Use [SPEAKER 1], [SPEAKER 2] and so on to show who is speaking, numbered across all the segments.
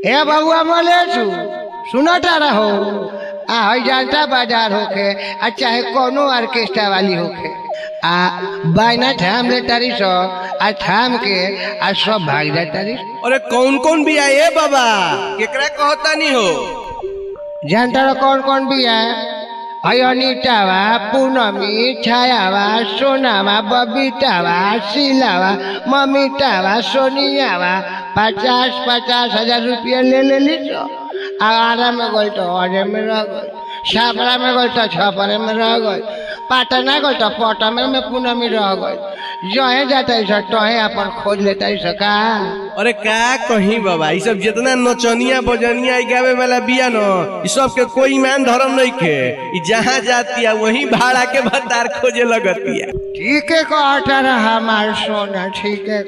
[SPEAKER 1] ए बबुआ मलेशु सुनता रहो आ जानता बाजार होके आ चाहे कोनो ऑर्केस्ट्रा वाली होके आ बायना थाम ले तारी सो आ थाम के आ सब भाग जा तारी।
[SPEAKER 2] अरे कौन कौन भी आए बाबा केकरा कहता नहीं हो
[SPEAKER 1] जानता रहो कौन कौन भी है अनितावा पूनमी छायावा सोनावा बबीतावा शीलावा ममितावा सोनियावा 50,000 रुपया ले लीजो। आरा में गई तो अरे में रह गई, छापरा में गई तो छपरे में रह गई, पाटना गई तो पटना में पूनमी रह गई। जहे जाता है सर तहे अपन खोज लेता है सका।
[SPEAKER 2] अरे का कहीं बाबा ये सब जितना नचनिया बजनिया गावे वाला बिया न ये सब के कोई ईमान धर्म नहीं के जहाँ जाती है वहीं भाड़ा के भतार खोजे लगती है।
[SPEAKER 1] ठीक है कहता रहा हमार सोना ठीक है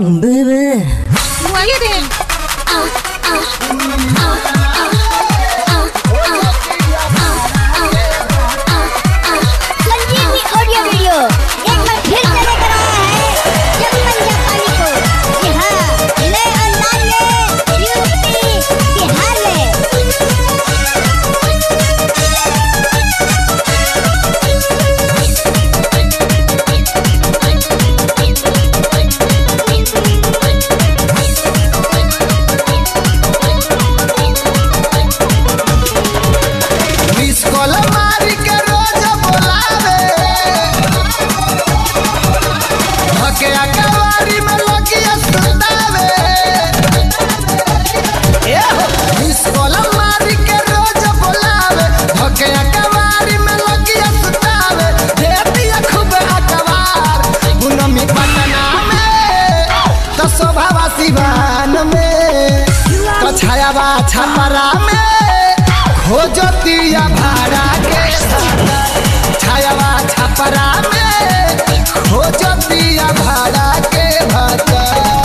[SPEAKER 1] छपरा में खोजतिया भाड़ा के छायावा छपरा में खोजतिया भाड़ा के भाता।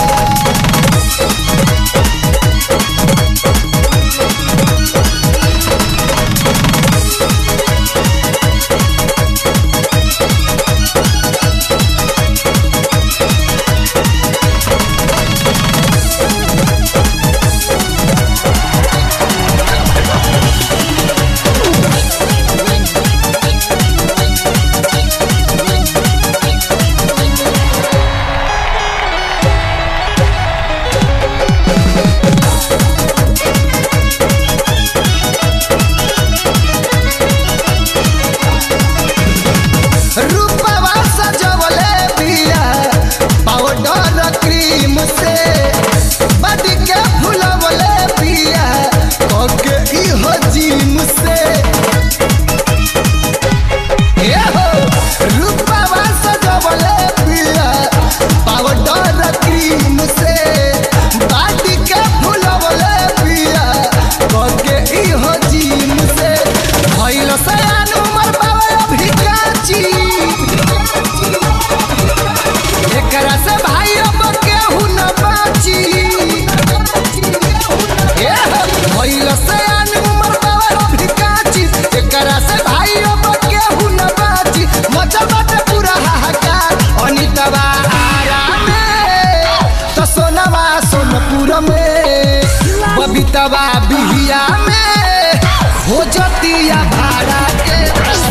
[SPEAKER 1] बबीतवा बिहिया में खोजतिया भाड़ा के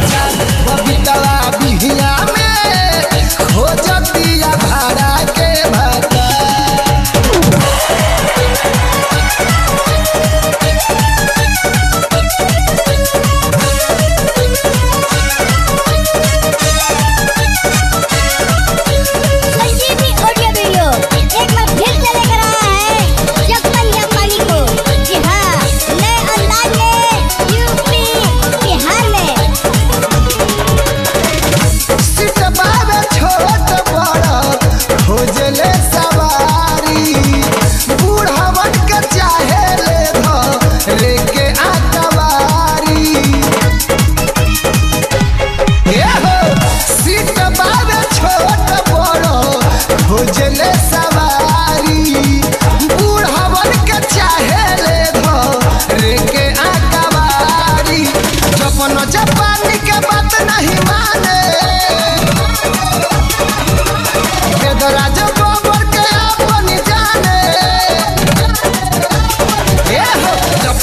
[SPEAKER 1] बबीतवा बिहिया में खोजतिया भाड़ा के भाता।
[SPEAKER 3] एक बार फिर से लेकर आया है जब पंजाब वाली को। जी हाँ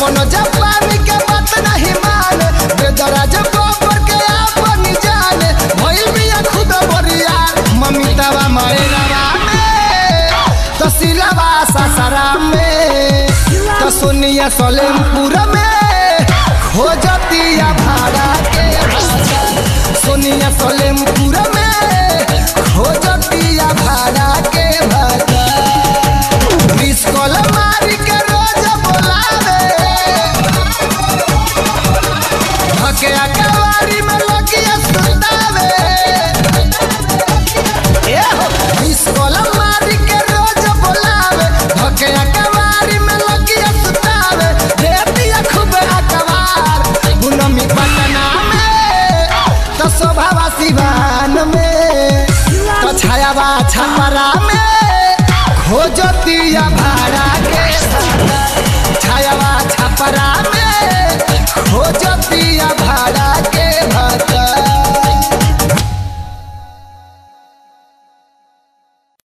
[SPEAKER 3] कोनो जापानी के बात नहीं माने बेदरा जब गोबर के आपन जाने भइल बिया खुद बरिया ममितावा मरेला में तो सिलवा ससरा में तो सोनिया सोलेमपुर में खोजतिया भाड़ा के सोनिया सोलेमपुर में खोजतिया भाड़ा